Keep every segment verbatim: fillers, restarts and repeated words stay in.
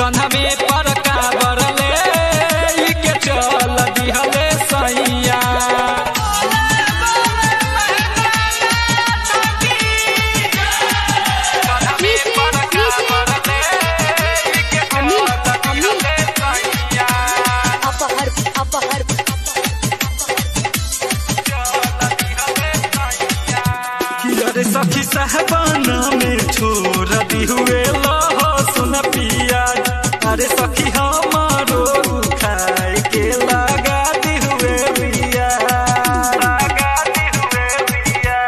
कन्हा में पर काबर ले के चल दिहले सैया सखी साहबाना में छोड़ दी हुए लहसुन पियाज अरे सखी हमारो खाए के लगा दी हुए बिया लगा दी हुए बिया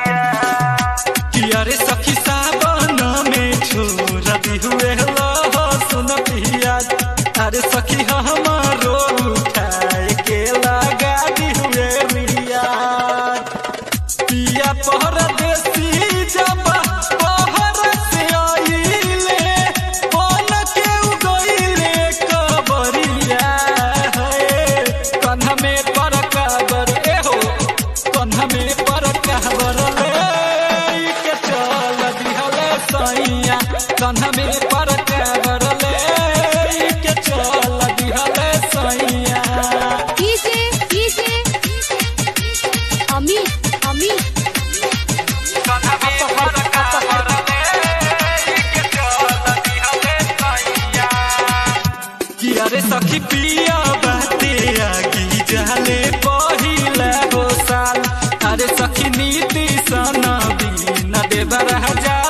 अरे सखी साहबाना में छोड़ दी हुए लहसुन पियाज अरे सखी हमारो खाए के लगा दी हुए बिया पिया पहर कन्हा में पर काबर ले के चल दिहले सैया कीजे कीजे अमी अमी कन्हा में पर काबर ले के चल दिहले सैया कि अरे सखी पिया बाते आगी जाले पहिला हो साल अरे सखी नीति सना बिना देबर हजार